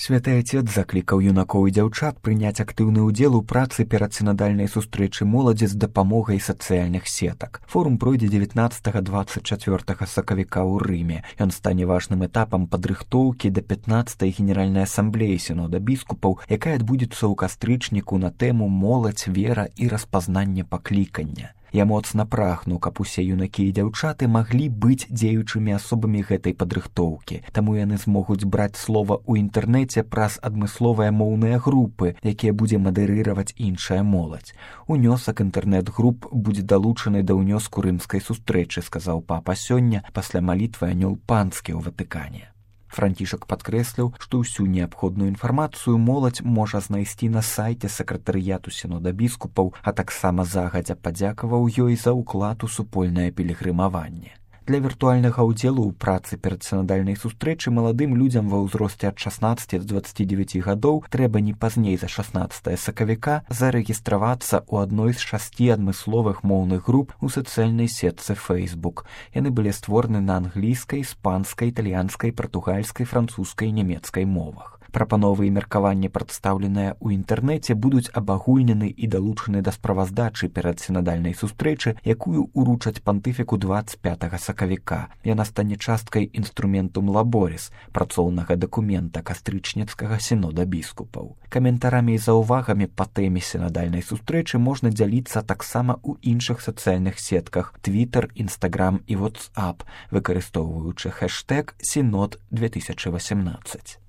Святы Отец заклікаў юнакоў і дзяўчат прыняць актыўны ўдзел у працы перад сінадальнай сустрэчы моладзі з дапамогай сацыяльных сетак. Форум пройдзе 19-24 сакавіка ў Рыме. Ён стане важным этапам падрыхтоўкі да 15-й генеральнай асамблеі сінода біскупаў, якая адбудзецца ў кастрычніку на тэму «Моладзь, вера і распазнанне паклікання». Я моцна прагну, каб усе юнакі і дзяўчаты маглі быць дзеючымі асобамі гэтай падрыхтоўкі. Таму яны змогуць браць слова ў інтэрнэце праз адмысловыя моўныя групы, якія будзе мадэрыраваць іншая моладзь. Унёсак інтэрнэт-груп будзе далучаны да ўнёску рымскай сустрэчы, сказаў папа сёння пасля малітвы анёл панскі ў Ватыкане. Францішак падкрэсліў, што ўсю неабходную інфармацыю моладзь можа знайсці на сайце сакратарыяту сінода біскупаў, а таксама загадзя падзякаваў ёй за ўклад у супольнае пілігрымаванне. Для віртуальнага ўдзелу ў працы перад сінадальнай сустрэчы маладым людзям ва ўзросце ад 16 до 29 гадоў трэба не пазней за 16 сакавіка зарэгістравацца ў адной з 6 адмысловых моўных груп у сацыяльнай сетцы Facebook. Яны былі створаны на англійскай, іспанскай, італьянскай, партугальскай, французскай і нямецкай мовах. Прапановы і меркаванні, прадстаўленыя ў інтэрнэце, будуць абагульнены і далучаны да справаздачы перад сінадальнай сустрэчы, якую уручаць пантыфіку 25 сакавіка. Яна стане часткай інструментум лаборис, працоўнага дакумента кастрычніцкага сінода біскупаў. Каментарамі і заўвагамі па тэме сінадальнай сустрэчы можна дзяліцца таксама ў іншых сацыяльных сетках Twitter, Instagram і WhatsApp, выкарыстоўваючы хэштэг #Сінод 2018.